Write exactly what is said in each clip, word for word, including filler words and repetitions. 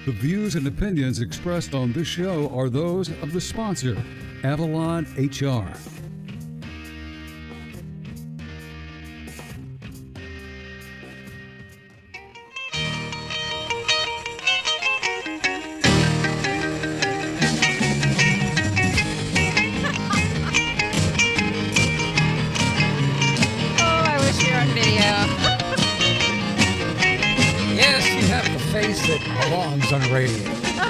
The views and opinions expressed on this show are those of the sponsor, Avalon H R. That belongs on radio.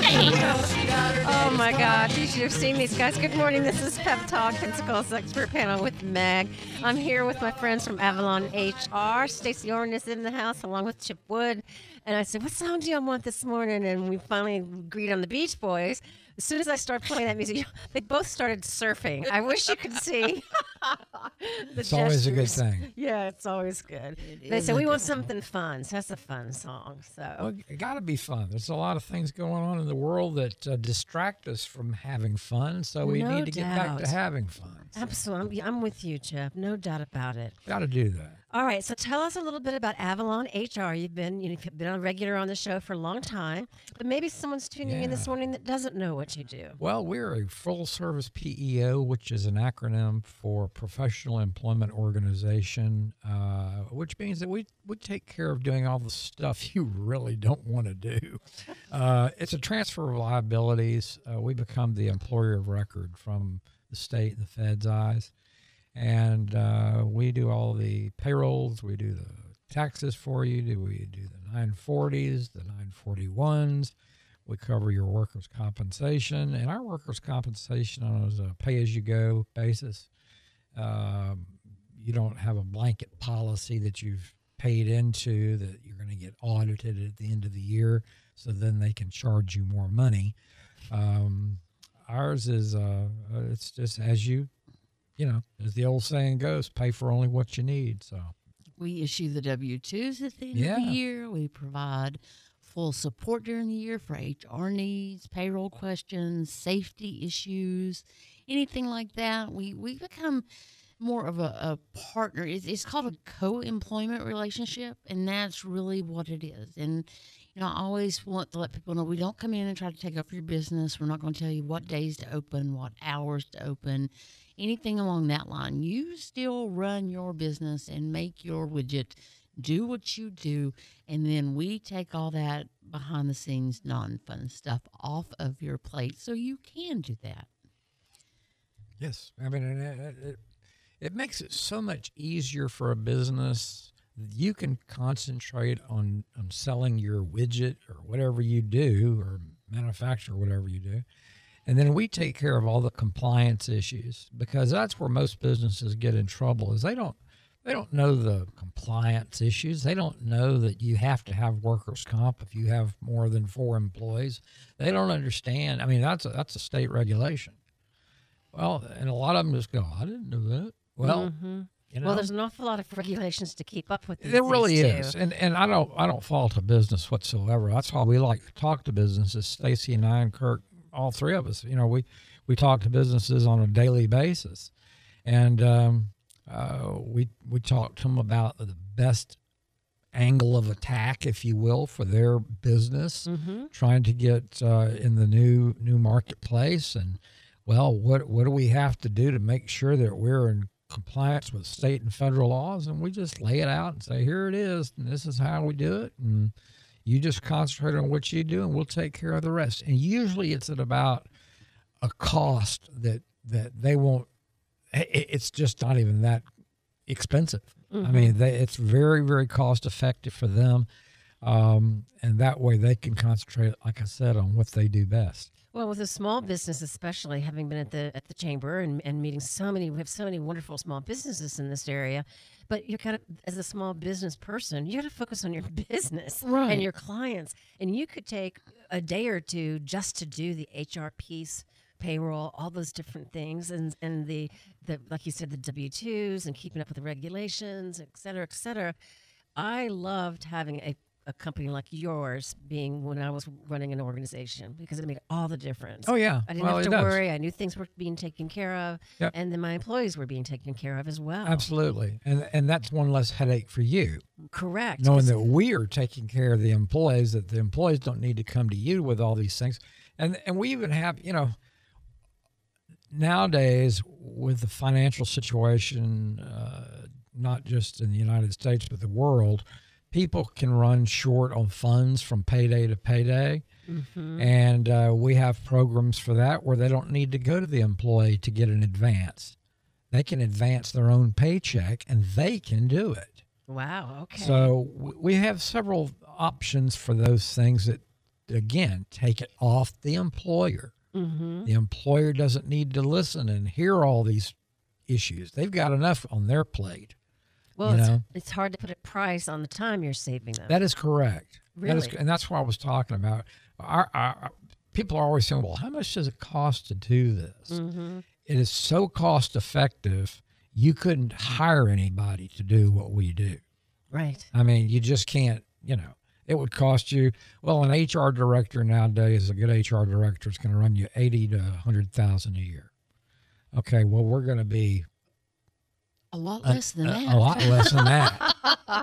Oh my gosh, you should have seen these guys. Good morning, this is Pep Talk, Pensacola's expert panel with Meg. I'm here with my friends from Avalon H R. Stacey Orrin is in the house along with Chip Wood. And I said, what song do y'all want this morning? And we finally agreed on the Beach Boys. As soon as I started playing that music, they both started surfing. I wish you could see. It's gestures. Always a good thing. Yeah, it's always good. It they said, we want something fun. So that's a fun song. So well, it got to be fun. There's a lot of things going on in the world that uh, distract us from having fun. So we no need to doubt. get back to having fun. So. Absolutely. I'm with you, Chip. No doubt about it. Got to do that. All right, so tell us a little bit about Avalon H R. You've been you know, you've been a regular on the show for a long time, but maybe someone's tuning yeah. in this morning that doesn't know what you do. Well, we're a full-service P E O, which is an acronym for Professional Employment Organization, uh, which means that we, we take care of doing all the stuff you really don't want to do. Uh, it's a transfer of liabilities. Uh, we become the employer of record from the state and the Fed's eyes. And uh, we do all the payrolls, we do the taxes for you, do we do the nine forties, the nine forty-ones, we cover your workers' compensation, and our workers' compensation is a pay-as-you-go basis. Um, you don't have a blanket policy that you've paid into that you're going to get audited at the end of the year, so then they can charge you more money. Um, ours is, uh, it's just as you You know, as the old saying goes, pay for only what you need. So we issue the W two's at the end yeah. of the year. We provide full support during the year for H R needs, payroll questions, safety issues, anything like that. We we become more of a, a partner. It's, it's called a co-employment relationship, and that's really what it is. And you know, I always want to let people know we don't come in and try to take over your business. We're not going to tell you what days to open, what hours to open, anything along that line. You still run your business and make your widget, do what you do, and then we take all that behind the scenes non-fun stuff off of your plate so you can do that. Yes. I mean, it, it, it makes it so much easier for a business. You can concentrate on, on selling your widget or whatever you do or manufacture whatever you do. And then we take care of all the compliance issues, because that's where most businesses get in trouble is they don't they don't know the compliance issues. They don't know that you have to have workers' comp if you have more than four employees. They don't understand. I mean, that's a, that's a state regulation. Well, and a lot of them just go, I didn't know that. Well, mm-hmm. You know? Well, there's an awful lot of regulations to keep up with. These there really is, too. and and I don't I don't fault a business whatsoever. That's why we like to talk to businesses. Stacey and I and Kirk, all three of us, you know, we we talk to businesses on a daily basis, and um, uh, we we talk to them about the best angle of attack, if you will, for their business, mm-hmm. trying to get uh, in the new new marketplace, and well, what what do we have to do to make sure that we're in compliance with state and federal laws? And we just lay it out and say, here it is, and this is how we do it, and you just concentrate on what you do and we'll take care of the rest. And usually it's at about a cost that that they won't, it's just not even that expensive. Mm-hmm. I mean, they, it's very, very cost effective for them, um, and that way they can concentrate, like I said, on what they do best. Well, with a small business, especially having been at the at the chamber and, and meeting so many, we have so many wonderful small businesses in this area. But you're kind of, as a small business person, you got to focus on your business right. and your clients. And you could take a day or two just to do the H R piece, payroll, all those different things, and and the the like you said, the W twos and keeping up with the regulations, et cetera, et cetera. I loved having a a company like yours being when I was running an organization, because it made all the difference. Oh, yeah. I didn't Well, have it to does. worry. I knew things were being taken care of, Yep. and then my employees were being taken care of as well. Absolutely. And and that's one less headache for you, Correct. knowing 'cause- that we are taking care of the employees, that the employees don't need to come to you with all these things. And and we even have, you know, nowadays with the financial situation, uh, not just in the United States, but the world, people can run short on funds from payday to payday. Mhm. And uh, we have programs for that where they don't need to go to the employee to get an advance. They can advance their own paycheck and they can do it. Wow. Okay. So w- we have several options for those things that, again, take it off the employer. Mm-hmm. The employer doesn't need to listen and hear all these issues. They've got enough on their plate. Well, you it's, know? it's hard to put a price on the time you're saving them. That is correct. That is, Really? and that's what I was talking about. Our, our, people are always saying, well, how much does it cost to do this? Mm-hmm. It is so cost effective, you couldn't hire anybody to do what we do. Right. I mean, you just can't, you know, it would cost you, well, an H R director nowadays, a good H R director is going to run you eighty to a hundred thousand a year. Okay, well, we're going to be A lot a, less than a, that. a lot less than that.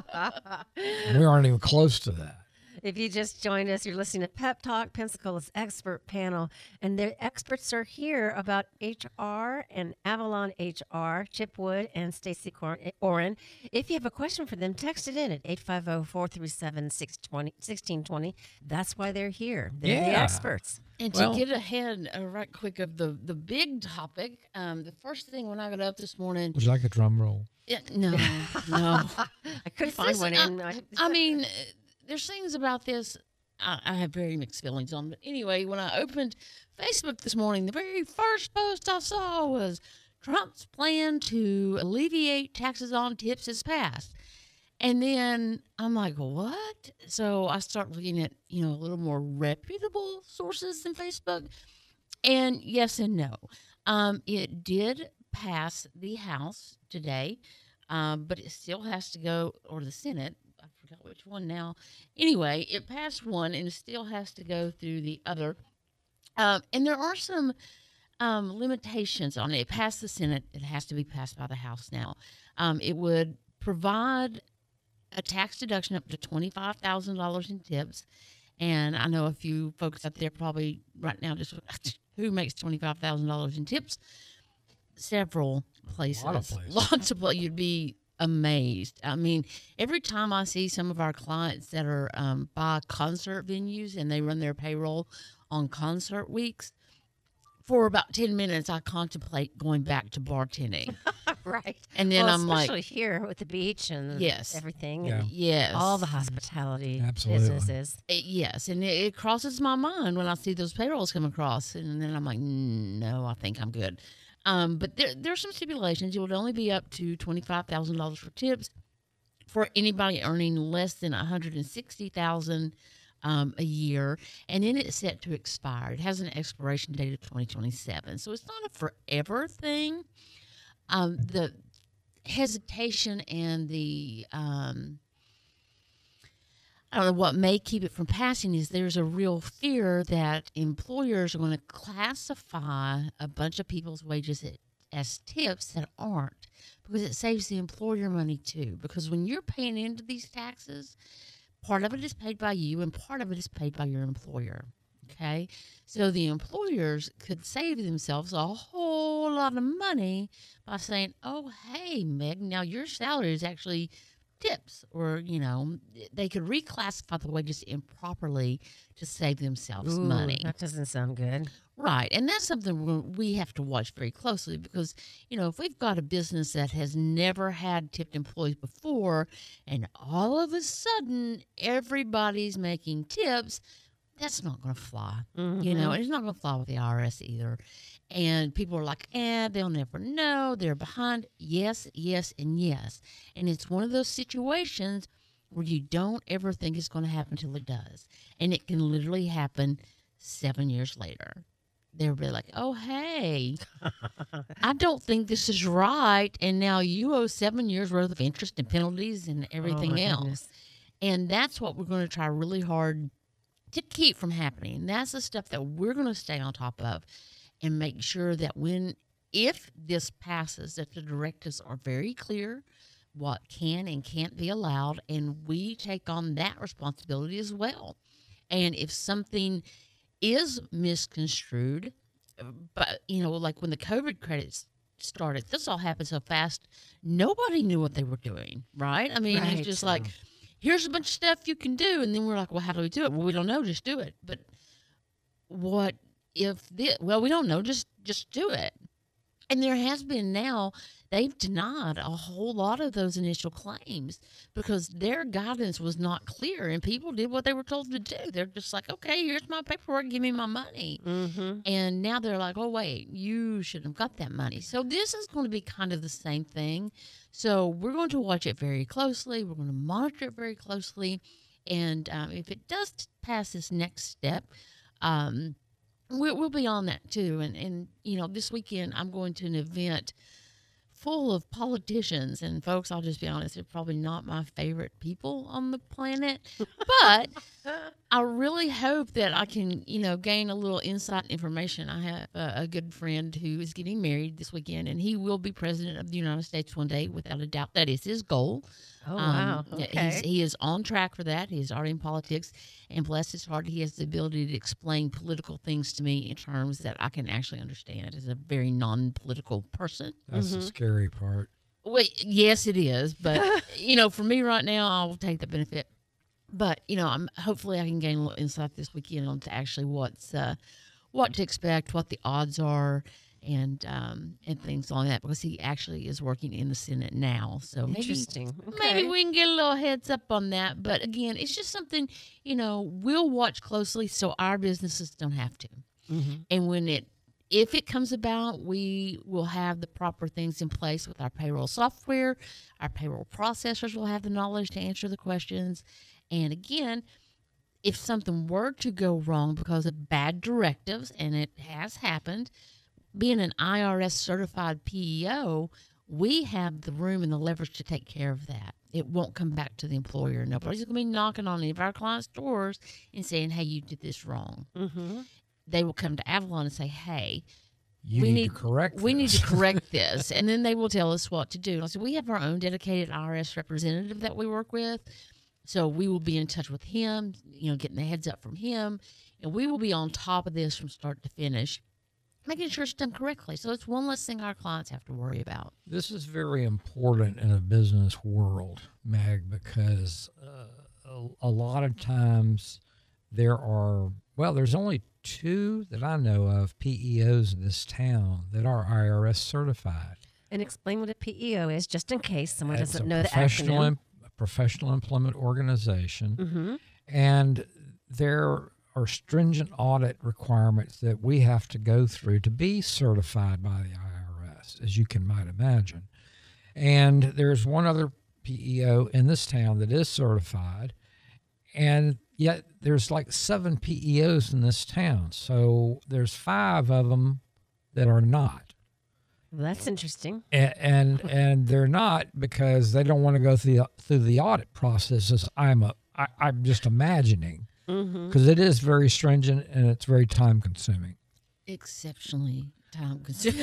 We aren't even close to that. If you just joined us, you're listening to Pep Talk, Pensacola's expert panel, and the experts are here about H R and Avalon H R, Chip Wood and Stacy Oren. If you have a question for them, text it in at eight five zero, four three seven, one six two zero. That's why they're here. They're the Yeah. experts. And to Well- get ahead uh, right quick of the, the big topic, um, the first thing when I got up this morning, Would you like a drum roll? yeah, no, no. I could This find is- one I, in. I, I mean, uh, there's things about this I, I have very mixed feelings on. But anyway, when I opened Facebook this morning, the very first post I saw was Trump's plan to alleviate taxes on tips is passed. And then I'm like, what? So I start looking at, you know, a little more reputable sources than Facebook. And yes and no. Um, it did pass the House today, um, but it still has to go, or the Senate. I forgot which one now. Anyway, it passed one and it still has to go through the other. Um, and there are some um, limitations on it. It passed the Senate. It has to be passed by the House now. Um, it would provide a tax deduction up to twenty-five thousand dollars in tips. And I know a few folks out there probably right now just, who makes twenty-five thousand dollars in tips? Several places. lot of places. Lots of places. You'd be amazed. I mean, every time I see some of our clients that are um, by concert venues and they run their payroll on concert weeks, for about ten minutes, I contemplate going back to bartending. right. And then well, I'm like, especially here with the beach and Yes. everything. Yeah. And yes. all the hospitality Absolutely. businesses. It- yes, and it, it crosses my mind when I see those payrolls come across, and then I'm like, mm, no, I think I'm good. Um, but there, there's some stipulations. It would only be up to twenty-five thousand dollars for tips for anybody earning less than one hundred sixty thousand dollars um, a year, and then it's set to expire. It has an expiration date of twenty twenty-seven, so it's not a forever thing. Um, the hesitation and the um, I don't know what may keep it from passing is there's a real fear that employers are going to classify a bunch of people's wages as, as tips that aren't, because it saves the employer money too. Because when you're paying into these taxes, part of it is paid by you and part of it is paid by your employer. Okay, so the employers could save themselves a whole lot of money by saying, "Oh, hey, Meg, now your salary is actually tips," or you know, they could reclassify the wages improperly to save themselves Ooh, money. That doesn't sound good. Right. And that's something we- we have to watch very closely because, you know, if we've got a business that has never had tipped employees before and all of a sudden everybody's making tips, that's not going to fly. You know, it's not going to fly with the I R S either. And people are like, eh, they'll never know. They're behind. Yes, yes, and yes. And it's one of those situations where you don't ever think it's going to happen until it does. And it can literally happen seven years later. They'll be like, oh, hey, I don't think this is right. And now you owe seven years worth of interest and penalties and everything Oh, my else. goodness. And that's what we're going to try really hard to keep from happening. And that's the stuff that we're going to stay on top of and make sure that when, if this passes, that the directives are very clear, what can and can't be allowed, and we take on that responsibility as well. And if something is misconstrued, but, you know, like when the COVID credits started, this all happened so fast, nobody knew what they were doing, right? I mean, Right. it's just like, here's a bunch of stuff you can do. And then we're like, well, how do we do it? Well, we don't know. Just do it. But what if this? Well, we don't know. Just just do it. And there has been now, they've denied a whole lot of those initial claims because their guidance was not clear and people did what they were told to do. They're just like, okay, here's my paperwork, give me my money. Mm-hmm. And now they're like, oh, wait, you should have got that money. So this is going to be kind of the same thing. So we're going to watch it very closely. We're going to monitor it very closely. And um, if it does pass this next step, um, We'll, we'll be on that too. And, and, you know, this weekend I'm going to an event full of politicians. And, folks, I'll just be honest, they're probably not my favorite people on the planet. But I really hope that I can, you know, gain a little inside information. I have a, a good friend who is getting married this weekend, and he will be president of the United States one day, without a doubt. That is his goal. Oh, wow. Um, Okay. he's, he is on track for that. He's already in politics. And bless his heart, he has the ability to explain political things to me in terms that I can actually understand as a very non-political person. That's the scary part. Well, yes, it is. But, you know, for me right now, I will take the benefit. But, you know, I'm hopefully I can gain a little insight this weekend on to actually what's uh, what to expect, what the odds are, and um, and things like that, because he actually is working in the Senate now. So maybe, Interesting. Okay. maybe we can get a little heads up on that. But again, it's just something, you know, we'll watch closely so our businesses don't have to. Mm-hmm. And when it, if it comes about, we will have the proper things in place with our payroll software. Our payroll processors will have the knowledge to answer the questions. And again, if something were to go wrong because of bad directives, and it has happened, being an I R S certified P E O, we have the room and the leverage to take care of that. It won't come back to the employer. Nobody's going to be knocking on any of our clients' doors and saying, hey, you did this wrong. Mm-hmm. They will come to Avalon and say, hey, You we need, need to correct we need this. to correct this. And then they will tell us what to do. And I said, we have our own dedicated I R S representative that we work with. So we will be in touch with him, you know, getting the heads up from him. And we will be on top of this from start to finish, making sure it's done correctly. So it's one less thing our clients have to worry about. This is very important in a business world, Meg, because uh, a, a lot of times there are, well, there's only two that I know of P E Os in this town that are I R S certified. And explain what a P E O is, just in case someone It's doesn't a know the professional acronym. em- a professional employment organization, Mm-hmm. and there are stringent audit requirements that we have to go through to be certified by the I R S, as you can might imagine. And there's one other P E O in this town that is certified, and yet there's like seven P E Os in this town. So there's five of them that are not. Well, that's interesting. And, and and they're not because they don't want to go through the, through the audit process. As I'm a, I, I'm just imagining, Mm-hmm. because it is very stringent and it's very time consuming. Exceptionally time consuming.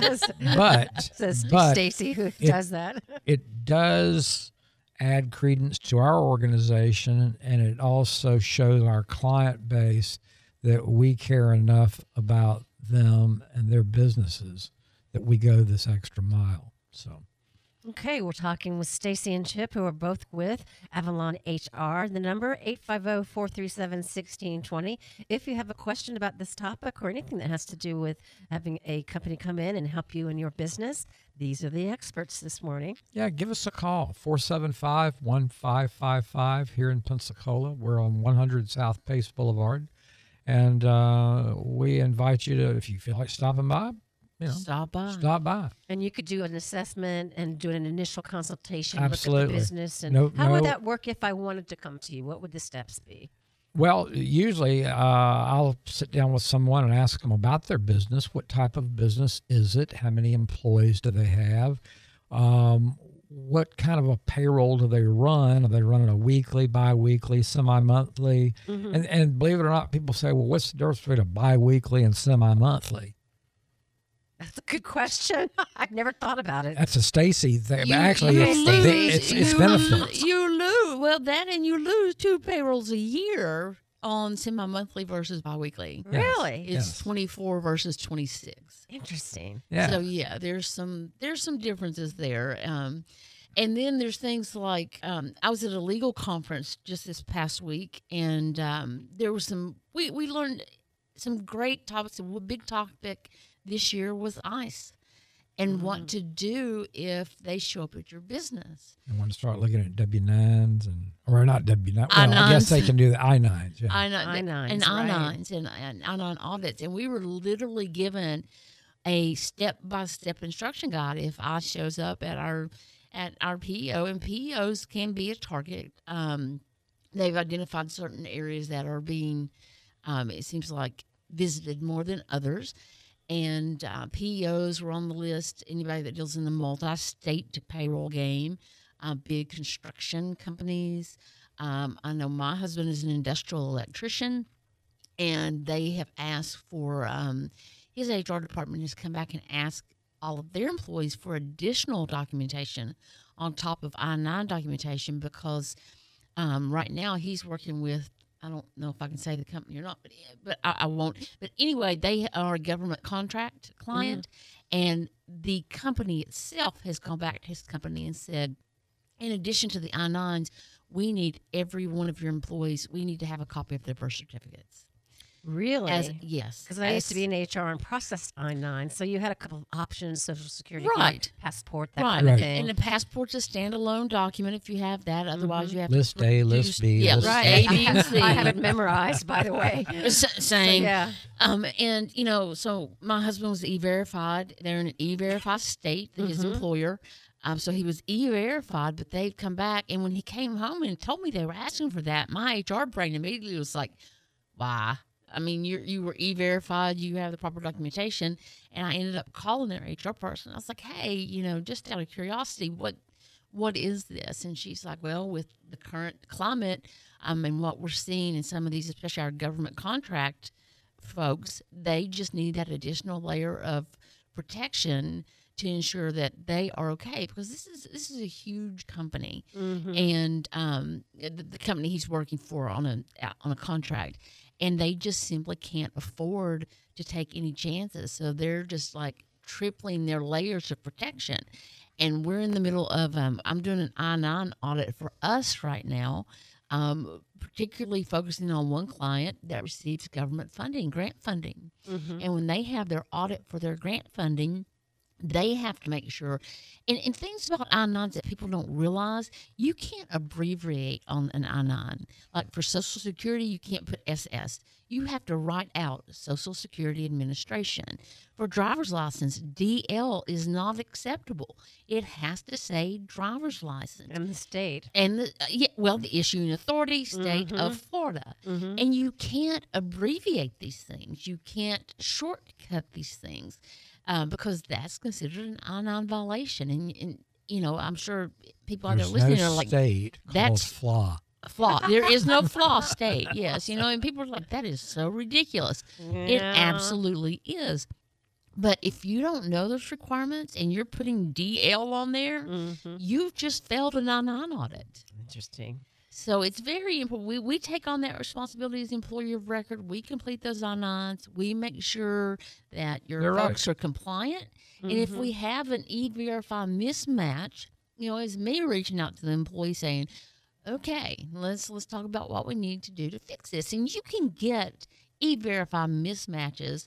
But Says but Stacy, who it- does that. it does add credence to our organization, and it also shows our client base that we care enough about them and their businesses that we go this extra mile. So. Okay, we're talking with Stacy and Chip, who are both with Avalon H R. The number, eight five zero, four three seven, one six two zero. If you have a question about this topic or anything that has to do with having a company come in and help you in your business, these are the experts this morning. Yeah, give us a call, four seven five, one five five five here in Pensacola. We're on one hundred South Pace Boulevard. And uh, we invite you to, if you feel like stopping by, you know, Stop by. stop by. And you could do an assessment and do an initial consultation, Absolutely. look at the business. And No- how would no- that work if I wanted to come to you? What would the steps be? Well, usually uh, I'll sit down with someone and ask them about their business. What type of business is it? How many employees do they have? Um, what kind of a payroll do they run? Are they running a weekly, bi-weekly, semi-monthly? Mm-hmm. And, and believe it or not, people say, well, what's the difference between a bi-weekly and semi-monthly? That's a good question. I've never thought about it. That's a Stacy thing. You- But actually, you it's, lose- it's, it's you benefits. lo- You lose well that, and you lose two payrolls a year on semi-monthly versus biweekly. Yes. Really? It's Yes. twenty-four versus twenty-six. Interesting. Yeah. So yeah, there's some there's some differences there. Um, and then there's things like um, I was at a legal conference just this past week, and um, there was some we we learned some great topics. A big topic this year was ICE and Mm-hmm. what to do if they show up at your business. I want to start looking at W nines and, or not W nine. Well, I I guess nines. they can do the I nines. Yeah. I know, I nines, and I right. nines and, and I nine audits, and we were literally given a step by step instruction guide if I shows up at our at our P E O, and P E Os can be a target. Um, they've identified certain areas that are being, um, it seems like, visited more than others. And uh, P E Os were on the list. Anybody that deals in the multi-state payroll game, uh, big construction companies. Um, I know my husband is an industrial electrician, and they have asked for um, his H R department has come back and asked all of their employees for additional documentation on top of I nine documentation because um, right now he's working with, I don't know if I can say the company or not, but but I, I won't. But anyway, they are a government contract client, and the company itself has gone back to his company and said, in addition to the I nines, we need every one of your employees, we need to have a copy of their birth certificates. Really? As yes, Because I used to as- be in H R and processed I nine, so you had a couple of options: Social Security, Right. passport, that right. kind of Right. thing. And the passport's a standalone document if you have that. Otherwise, you have List to A, produce- list B, yeah, list right. A, B, and C. I have it memorized, by the way. S- Same. yeah. Um, and you know, so my husband was e-verified. They're in an e-verified state, his Mm-hmm. employer. Um, so he was e-verified, but they've come back. And when he came home and told me they were asking for that, my H R brain immediately was like, why? I mean, you you were e-verified, you have the proper documentation. And I ended up calling their H R person. I was like, hey, you know, just out of curiosity, what what is this? And she's like, well, with the current climate, um, and what we're seeing in some of these, especially our government contract folks, they just need that additional layer of protection to ensure that they are okay, because this is this is a huge company, and um, the, the company he's working for on a on a contract, and they just simply can't afford to take any chances. So they're just like tripling their layers of protection. And we're in the middle of um, I'm doing an I nine audit for us right now. Um, particularly focusing on one client that receives government funding, grant funding. And when they have their audit for their grant funding, they have to make sure, and, and things about I nines that people don't realize, you can't abbreviate on an I nine. Like for Social Security, you can't put S S. You have to write out Social Security Administration. For driver's license, D L is not acceptable. It has to say driver's license. And the state. And the, uh, yeah, well, the issuing authority, state of Florida, and you can't abbreviate these things. You can't shortcut these things uh, because that's considered an I nine violation. And, and you know, I'm sure people out there There's listening no are like, state called that's- flaw. flaw. There is no flaw state. Yes, you know, and people are like, that is so ridiculous. It Yeah. absolutely is. But if you don't know those requirements and you're putting D L on there, Mm-hmm. you've just failed an I nine audit. Interesting. So it's very important. We, we take on that responsibility as employer of record. We complete those I nines. We make sure that your You're right. folks are compliant. And if we have an e-verify mismatch, you know, it's me reaching out to the employee saying, okay, let's let's talk about what we need to do to fix this. And you can get e-verify mismatches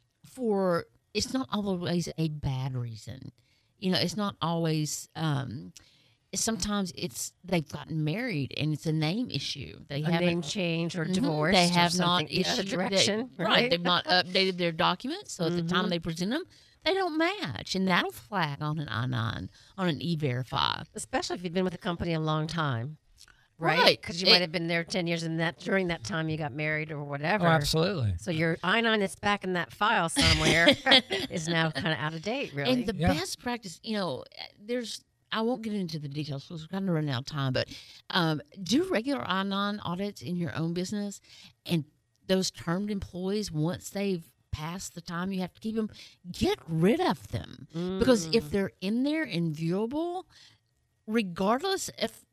for, it's not always a bad reason. You know, it's not always, um, sometimes it's they've gotten married and it's a name issue. They A haven't name change or Mhm. divorce. They or have not something, the other issued they- direction. right? They've not updated their documents, so at the time they present them, they don't match, and that'll flag on an I nine on an e-verify. Especially if you've been with the company a long time. Right? Right. Because you It- might have been there ten years and that during that time you got married or whatever. Oh, absolutely. So your I nine that's back in that file somewhere is now kind of out of date, really. And the Yeah. best practice, you know, there's I won't get into the details because we're kind of running out of time, but um, do regular I nine audits in your own business. And those termed employees, once they've passed the time you have to keep them, get rid of them. Mm. Because if they're in there and viewable, regardless if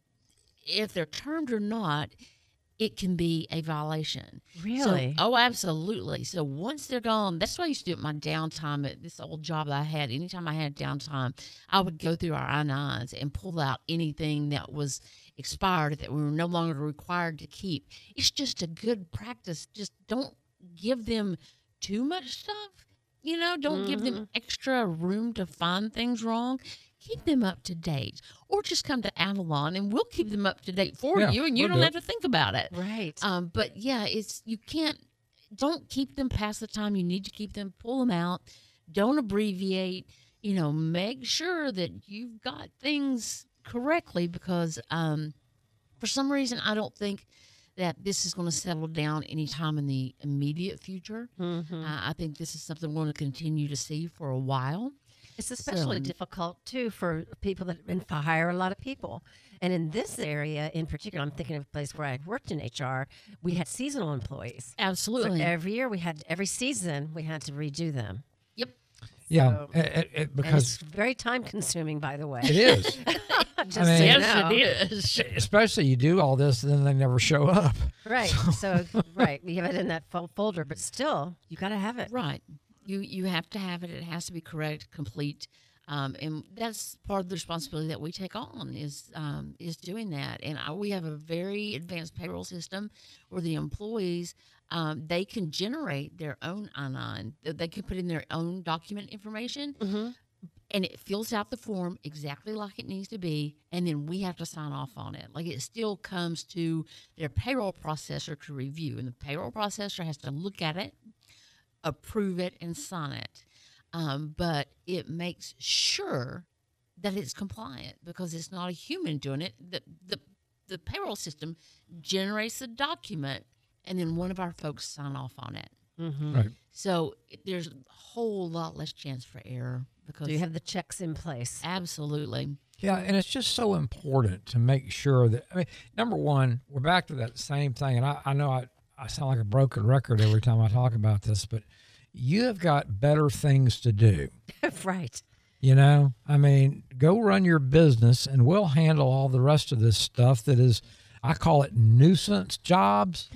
if they're termed or not, it can be a violation. Really? So, oh, absolutely. So once they're gone, that's what I used to do at my downtime at this old job that I had. Anytime I had downtime, I would go through our I nines and pull out anything that was expired that we were no longer required to keep. It's just a good practice. Just don't give them too much stuff. You know, don't mm-hmm. give them extra room to find things wrong. Keep them up to date, or just come to Avalon and we'll keep them up to date for yeah, you, and you we'll don't do have to think about it. Right. Um, but yeah, it's you can't. Don't keep them past the time you need to keep them. Pull them out. Don't abbreviate. You know, make sure that you've got things correctly, because um, for some reason I don't think that this is going to settle down anytime in the immediate future. Mm-hmm. Uh, I think this is something we're going to continue to see for a while. It's especially so, difficult, too, for people that hire a lot of people. And in this area in particular, I'm thinking of a place where I worked in H R, we had seasonal employees. Absolutely. So every year we had, every season we had to redo them. Yep. Yeah, So, it, it, because it's very time consuming, by the way. it is. Just I mean, so you yes, know. it is. Especially you do all this, and then they never show up. Right. So, right. We have it in that fo- folder, but still, you got to have it. Right. You you have to have it. It has to be correct, complete, um, and that's part of the responsibility that we take on is um, is doing that. And I, we have a very advanced payroll system where the employees um, they can generate their own I nine. They can put in their own document information, mm-hmm. and it fills out the form exactly like it needs to be, and then we have to sign off on it. Like it still comes to their payroll processor to review, and the payroll processor has to look at it, approve it, and sign it. Um, but it makes sure that it's compliant because it's not a human doing it. The, the, the payroll system generates the document, and then one of our folks sign off on it. Mm-hmm. Right. So there's a whole lot less chance for error. Because Do you have the checks in place? Absolutely. Yeah, and it's just so important to make sure that, I mean, number one, we're back to that same thing, and I, I know I, I sound like a broken record every time I talk about this, but you have got better things to do. Right. You know, I mean, go run your business and we'll handle all the rest of this stuff that is, I call it nuisance jobs.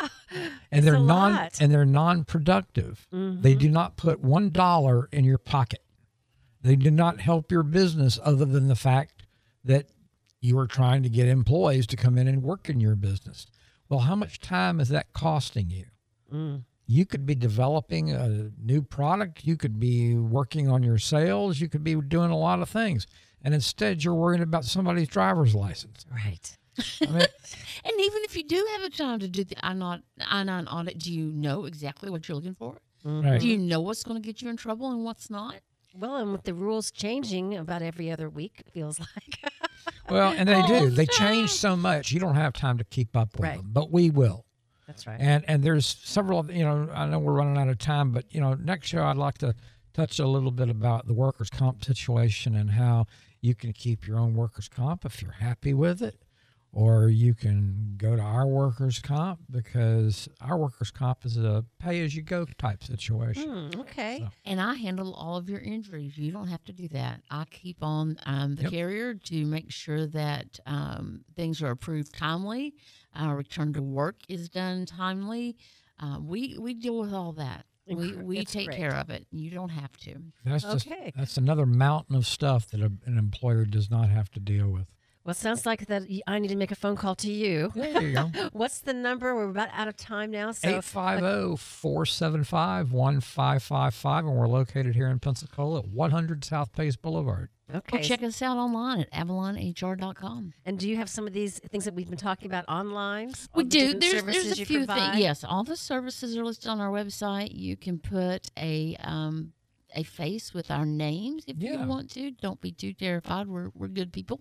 and they're a non lot. and they're non-productive. Mm-hmm. They do not put one dollar in your pocket. They do not help your business other than the fact that you are trying to get employees to come in and work in your business. Well, how much time is that costing you? Mm. You could be developing a new product. You could be working on your sales. You could be doing a lot of things. And instead, you're worrying about somebody's driver's license. Right. I mean, And even if you do have a time to do the I nine audit, do you know exactly what you're looking for? Mm-hmm. right. Do you know what's going to get you in trouble and what's not? Well, and with the rules changing about every other week, it feels like. Well, and they Oh, do. They no. change so much. You don't have time to keep up with Right. them, but we will. That's right. And and there's several, of- you know, I know we're running out of time, but, you know, next show I'd like to touch a little bit about the workers' comp situation and how you can keep your own workers' comp if you're happy with it, or you can go to our workers' comp because our workers' comp is a pay-as-you-go type situation. Hmm, okay. So- And I handle all of your injuries. You don't have to do that. I keep on um, the Yep. carrier to make sure that um, things are approved timely. Our return to work is done timely. Uh, we we deal with all that. We Incre- we it's take great. care of it. You don't have to. That's just Okay. that's another mountain of stuff that a, an employer does not have to deal with. Well, it sounds like that y- I need to make a phone call to you. Yeah, there you go. What's the number? We're about out of time now. So eight five zero, four seven five, one five five five, and we're located here in Pensacola at one hundred South Pace Boulevard. okay. Or check us out online at avalon h r dot com. And do you have some of these things that we've been talking about online? We All the do. different There's services there's a you few provide? things. Yes, all the services are listed on our website. You can put a um a face with our names if Yeah. you want to. Don't be too terrified. We're we're good people.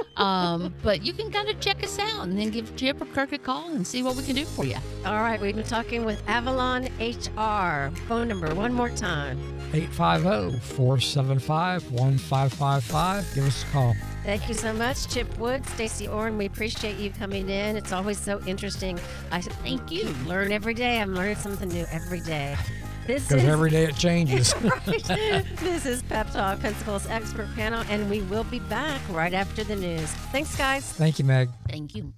um, but you can kind of check us out and then give Chip or Kirk a call and see what we can do for you. All right. We've been talking with Avalon H R. Phone number one more time. eight five zero, four seven five, one five five five. Give us a call. Thank you so much, Chip Wood, Stacey Orrin. We appreciate you coming in. It's always so interesting. I Thank you. learn every day. I'm learning something new every day. This Because is every day it changes. right. This is Pep Talk Pensacles Expert Panel, and we will be back right after the news. Thanks, guys. Thank you, Meg. Thank you.